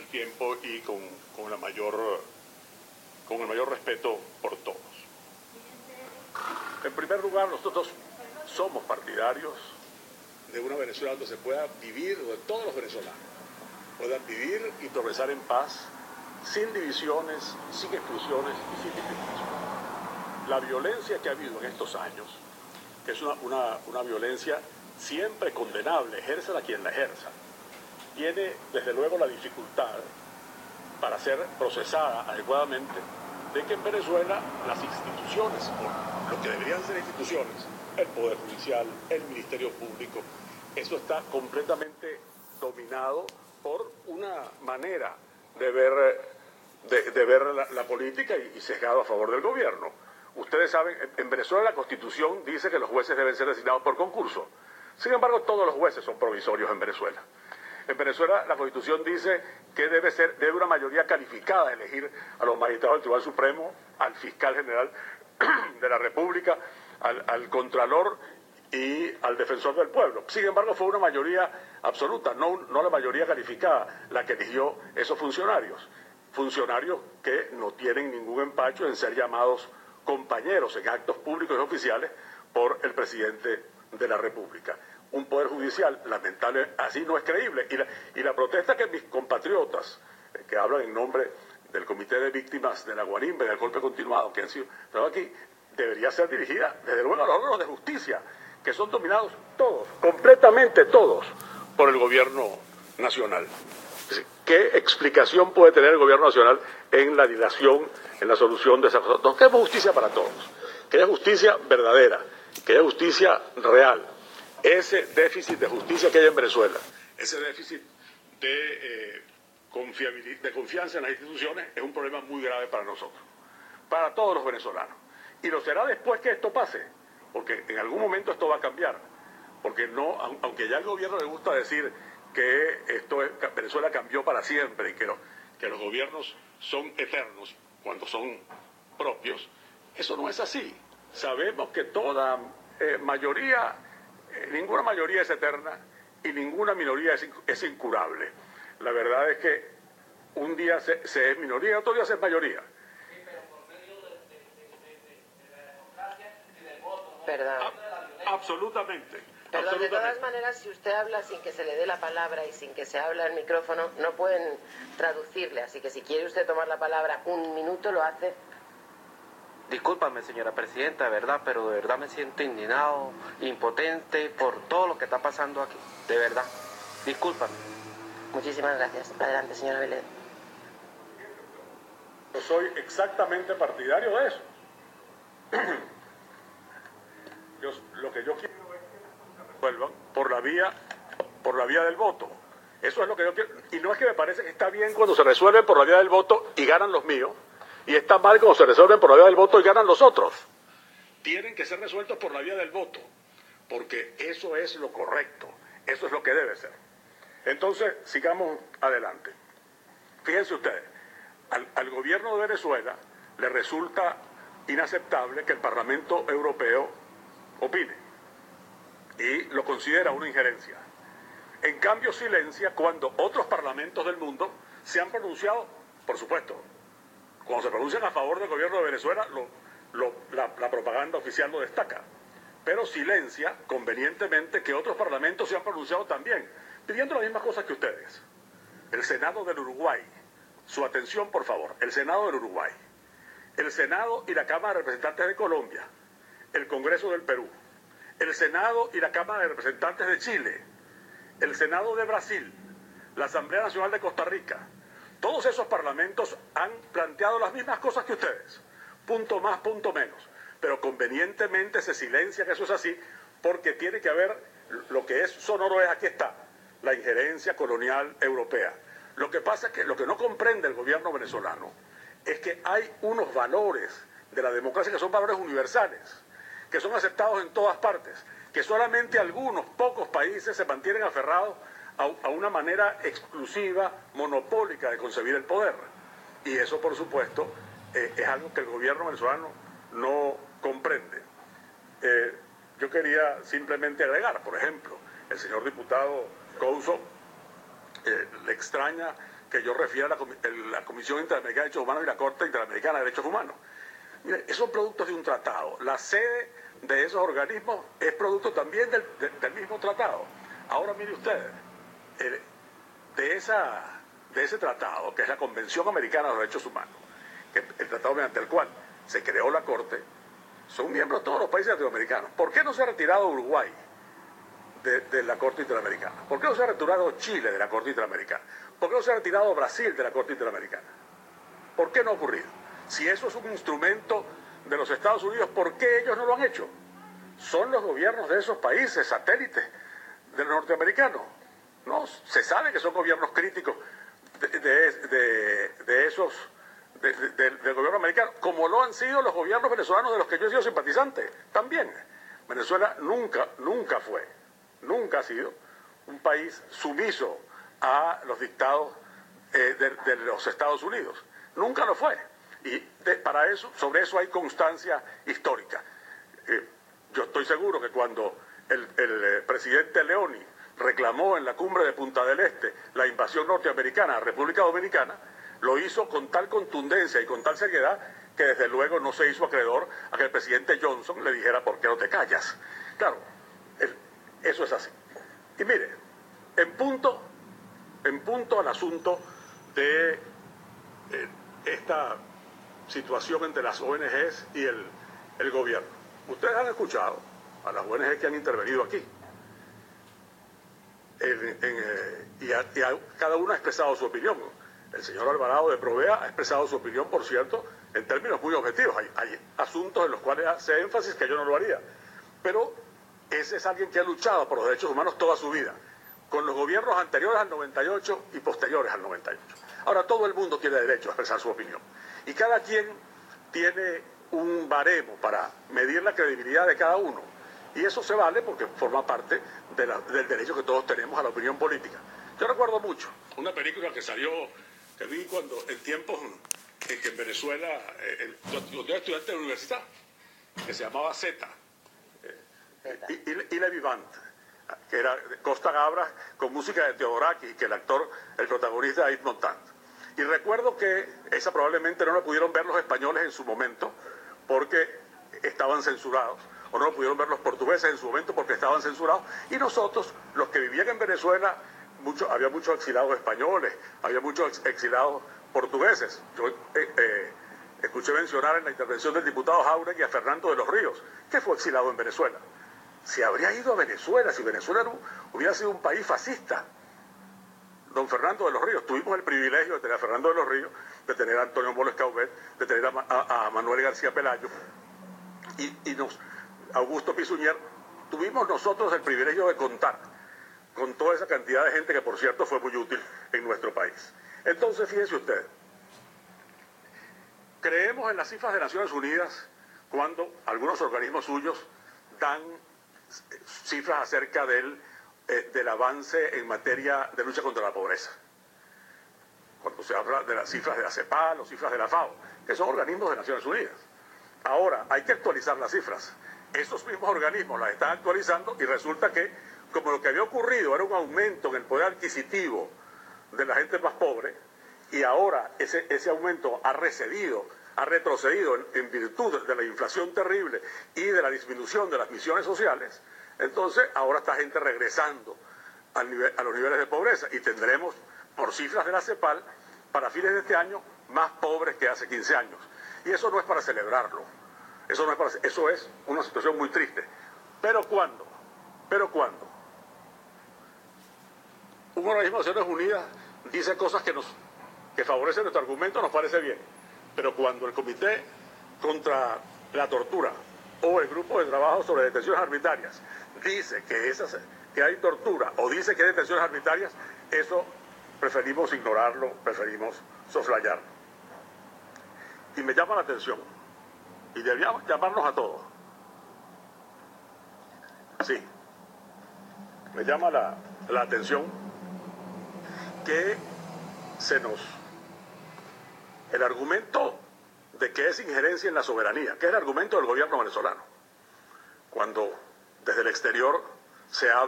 tiempo y con el mayor respeto por todos. En primer lugar, nosotros somos partidarios de una Venezuela donde se pueda vivir, donde todos los venezolanos puedan vivir y progresar en paz, sin divisiones, sin exclusiones y sin discriminación. La violencia que ha habido en estos años, que es una violencia siempre condenable, ejérzala quien la ejerza, tiene desde luego la dificultad para ser procesada adecuadamente de que en Venezuela las instituciones, o lo que deberían ser instituciones, el Poder Judicial, el Ministerio Público, eso está completamente dominado por una manera de ver la política y sesgado a favor del gobierno. Ustedes saben, en Venezuela la Constitución dice que los jueces deben ser designados por concurso. Sin embargo, todos los jueces son provisorios en Venezuela. En Venezuela la Constitución dice que debe una mayoría calificada elegir a los magistrados del Tribunal Supremo, al fiscal general de la República, al contralor y al defensor del pueblo. Sin embargo, fue una mayoría absoluta, no la mayoría calificada, la que eligió esos funcionarios. Funcionarios que no tienen ningún empacho en ser llamados compañeros en actos públicos y oficiales por el presidente de la República. Un poder judicial lamentable, así no es creíble. Y la protesta que mis compatriotas, que hablan en nombre del Comité de Víctimas de la Guarimbe, del golpe continuado, que han sido aquí, debería ser dirigida, desde luego, a los órganos de justicia, que son dominados todos, completamente todos, por el gobierno nacional. ¿Qué explicación puede tener el gobierno nacional en la dilación, en la solución de esas cosas? Nos queremos justicia para todos, que haya justicia verdadera, que haya justicia real. Ese déficit de justicia que hay en Venezuela, ese déficit de confianza en las instituciones es un problema muy grave para nosotros, para todos los venezolanos. Y lo será después que esto pase, porque en algún momento esto va a cambiar, porque no, aunque ya al gobierno le gusta decir que Venezuela cambió para siempre y que los gobiernos son eternos cuando son propios, eso no es así. Sabemos que toda mayoría, ninguna mayoría es eterna y ninguna minoría es incurable. La verdad es que un día se es minoría y otro día se es mayoría. Sí, pero por medio de la democracia y del voto, ¿no? Perdón. Absolutamente. Perdón, de todas maneras, si usted habla sin que se le dé la palabra y sin que se hable al micrófono, no pueden traducirle. Así que si quiere usted tomar la palabra un minuto, lo hace. Discúlpame, señora presidenta, ¿verdad? Pero de verdad me siento indignado, impotente por todo lo que está pasando aquí. De verdad. Discúlpame. Muchísimas gracias. Adelante, señora Belén. Yo soy exactamente partidario de eso. Lo que yo quiero es que las cosas se resuelvan por la vía del voto. Eso es lo que yo quiero. Y no es que me parece que está bien cuando se resuelven por la vía del voto y ganan los míos, y está mal cuando se resuelven por la vía del voto y ganan los otros. Tienen que ser resueltos por la vía del voto, porque eso es lo correcto, eso es lo que debe ser. Entonces, sigamos adelante. Fíjense ustedes, al gobierno de Venezuela le resulta inaceptable que el Parlamento Europeo opine y lo considera una injerencia. En cambio, silencia cuando otros parlamentos del mundo se han pronunciado, por supuesto, cuando se pronuncian a favor del gobierno de Venezuela, la propaganda oficial lo destaca, pero silencia convenientemente que otros parlamentos se han pronunciado también, pidiendo las mismas cosas que ustedes. El Senado del Uruguay, su atención por favor, el Senado del Uruguay, el Senado y la Cámara de Representantes de Colombia, el Congreso del Perú, el Senado y la Cámara de Representantes de Chile, el Senado de Brasil, la Asamblea Nacional de Costa Rica, todos esos parlamentos han planteado las mismas cosas que ustedes, punto más, punto menos, pero convenientemente se silencia que eso es así, porque tiene que haber, lo que es sonoro es, aquí está, la injerencia colonial europea. Lo que pasa es que lo que no comprende el gobierno venezolano es que hay unos valores de la democracia que son valores universales, que son aceptados en todas partes, que solamente algunos pocos países se mantienen aferrados a una manera exclusiva, monopólica de concebir el poder. Y eso, por supuesto, es algo que el gobierno venezolano no comprende. Yo quería simplemente agregar, por ejemplo, el señor diputado Couso le extraña que yo refiero a la Comisión Interamericana de Derechos Humanos y la Corte Interamericana de Derechos Humanos. Mire, esos son productos de un tratado. La sede de esos organismos es producto también del mismo tratado. Ahora mire usted, de ese tratado, que es la Convención Americana de los Derechos Humanos, que el tratado mediante el cual se creó la Corte, son miembros todos los países latinoamericanos. ¿Por qué no se ha retirado Uruguay de la Corte Interamericana? ¿Por qué no se ha retirado Chile de la Corte Interamericana? ¿Por qué no se ha retirado Brasil de la Corte Interamericana? ¿Por qué no ha ocurrido? Si eso es un instrumento de los Estados Unidos, ¿por qué ellos no lo han hecho? Son los gobiernos de esos países, satélites de los norteamericanos. No, se sabe que son gobiernos críticos del gobierno americano, como lo han sido los gobiernos venezolanos de los que yo he sido simpatizante también. Venezuela nunca ha sido un país sumiso a los dictados de los Estados Unidos. Nunca lo fue. Y sobre eso hay constancia histórica. Yo estoy seguro que cuando el presidente Leoni reclamó en la cumbre de Punta del Este la invasión norteamericana a República Dominicana, lo hizo con tal contundencia y con tal seriedad que desde luego no se hizo acreedor a que el presidente Johnson le dijera ¿por qué no te callas? Claro, eso es así. Y mire, en punto al asunto de esta situación entre las ONGs y el gobierno. Ustedes han escuchado a las ONGs que han intervenido aquí. Cada uno ha expresado su opinión. El señor Alvarado de Provea ha expresado su opinión, por cierto, en términos muy objetivos. Hay asuntos en los cuales hace énfasis que yo no lo haría. Pero ese es alguien que ha luchado por los derechos humanos toda su vida, con los gobiernos anteriores al 98 y posteriores al 98. Ahora, todo el mundo tiene derecho a expresar su opinión. Y cada quien tiene un baremo para medir la credibilidad de cada uno. Y eso se vale porque forma parte del derecho que todos tenemos a la opinión política. Yo recuerdo mucho una película que vi en tiempos en que en Venezuela, yo era estudiante de la universidad, que se llamaba Z, y Le Vivant, que era Costa Gabras con música de Teodorakis, que el protagonista era Yves Montand. Y recuerdo que esa probablemente no la pudieron ver los españoles en su momento porque estaban censurados, o no lo pudieron ver los portugueses en su momento porque estaban censurados, y nosotros, los que vivían en Venezuela, había muchos exilados españoles, había muchos exilados portugueses. Yo escuché mencionar en la intervención del diputado Jáuregui a Fernando de los Ríos, que fue exilado en Venezuela. Si habría ido a Venezuela, si Venezuela hubiera sido un país fascista, don Fernando de los Ríos, tuvimos el privilegio de tener a Fernando de los Ríos, de tener a Antonio Moles Caubet, de tener a Manuel García Pelayo y Augusto Pisuñer. Tuvimos nosotros el privilegio de contar con toda esa cantidad de gente que, por cierto, fue muy útil en nuestro país. Entonces, fíjense ustedes, creemos en las cifras de Naciones Unidas cuando algunos organismos suyos dan cifras acerca del avance en materia de lucha contra la pobreza. Cuando se habla de las cifras de la CEPAL o cifras de la FAO, que son organismos de Naciones Unidas. Ahora, hay que actualizar las cifras. Esos mismos organismos las están actualizando y resulta que, como lo que había ocurrido era un aumento en el poder adquisitivo de la gente más pobre, y ahora ese aumento ha retrocedido en virtud de la inflación terrible y de la disminución de las misiones sociales, entonces ahora está gente regresando a los niveles de pobreza y tendremos, por cifras de la CEPAL, para fines de este año, más pobres que hace 15 años. Y eso no es para celebrarlo, eso es una situación muy triste. Pero cuando un organismo de Naciones Unidas dice cosas que favorecen nuestro argumento, nos parece bien. Pero cuando el Comité contra la Tortura o el Grupo de Trabajo sobre Detenciones Arbitrarias dice que hay tortura o dice que hay detenciones arbitrarias, eso preferimos ignorarlo, preferimos soslayarlo. Y me llama la atención, y deberíamos llamarnos a todos. Sí, me llama la atención que el argumento de que es injerencia en la soberanía, que es el argumento del gobierno venezolano, cuando desde el exterior se habla